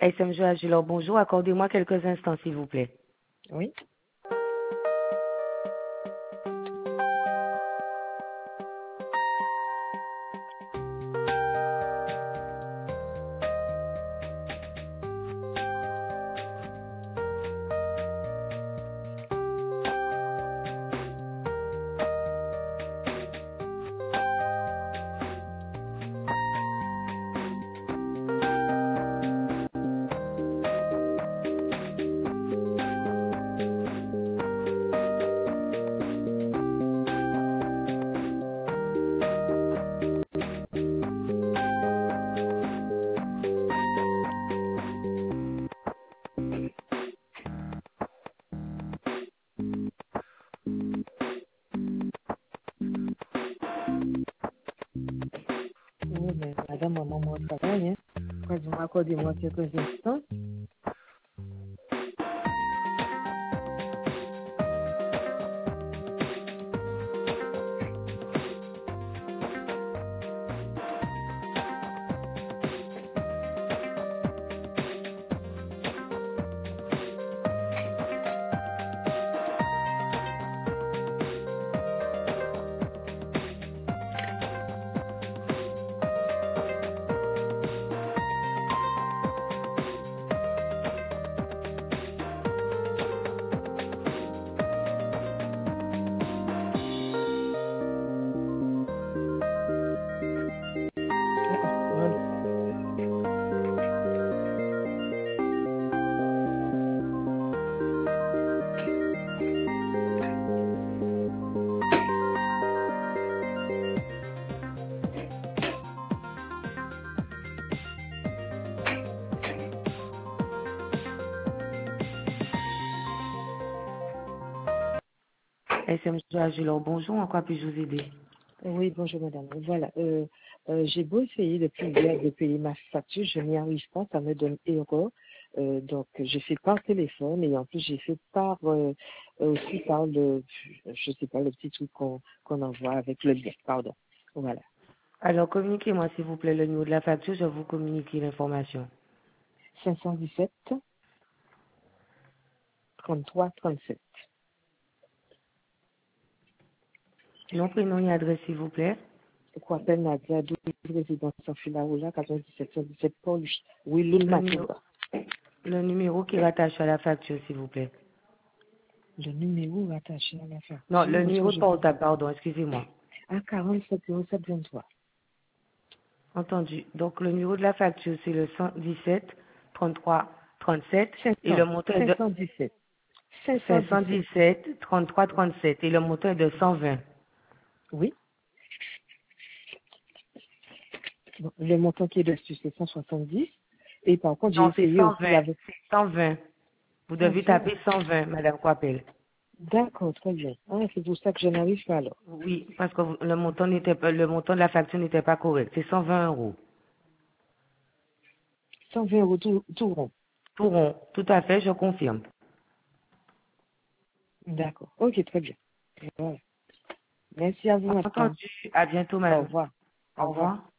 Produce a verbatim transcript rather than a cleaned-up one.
S M J Agilor, bonjour. Accordez-moi quelques instants, s'il vous plaît. Oui. Oui, mais madame, maman, moi, ça va, hein. Quand vous m'accordez-moi quelques instants. Voilà. S M J Agilor, bonjour. En quoi puis-je vous aider? Oui, bonjour madame. Voilà, euh, euh, j'ai beau essayer depuis hier de payer ma facture, je n'y arrive pas, ça me donne erreur. Euh, donc j'ai fait par téléphone et en plus j'ai fait par euh, aussi par le, je sais pas, le petit truc qu'on qu'on envoie avec le lien, pardon. Voilà. Alors, communiquez-moi, s'il vous plaît, le numéro de la facture. Je vais vous communiquer l'information. cinq cent dix-sept, trente-trois, trente-sept. Nom, prénom et adresse, s'il vous plaît. Croix-Appel Nadia, douze résidence en Filaroula, quatre-vingt-dix-sept cent dix-sept Paul, oui, Loul Le numéro, Matimba. le numéro qui rattache à la facture, s'il vous plaît. Le numéro attaché à la Non, facture, le est-ce que numéro de je peux... portable, pardon, excusez-moi. Ah, quarante-sept zéro sept vingt-trois. Entendu. Donc, le numéro de la facture, c'est le cent dix-sept, trente-trois, trente-sept cinq et le cents, montant est de cinq cent dix-sept. cinq cent dix-sept. cinq cent dix-sept, trente-trois, trente-sept et le montant est de cent vingt. Oui. Bon, le montant qui est dessus, c'est cent soixante-dix. Et par contre, j'ai Non, c'est essayé cent aussi vingt. avec C'est cent vingt. Vous devez cent vingt. taper cent vingt, Madame Coppel. D'accord, très bien. Ah, c'est pour ça que je n'arrive pas alors. Oui, parce que vous- le montant n'était pas, le montant de la facture n'était pas correct. C'est cent vingt euros. cent vingt euros tout, tout rond. Tout rond. Tout à fait, je confirme. D'accord. Ok, très bien. Voilà. Merci à vous, madame. Entendu. À bientôt, Au madame. revoir. Au Au revoir. revoir.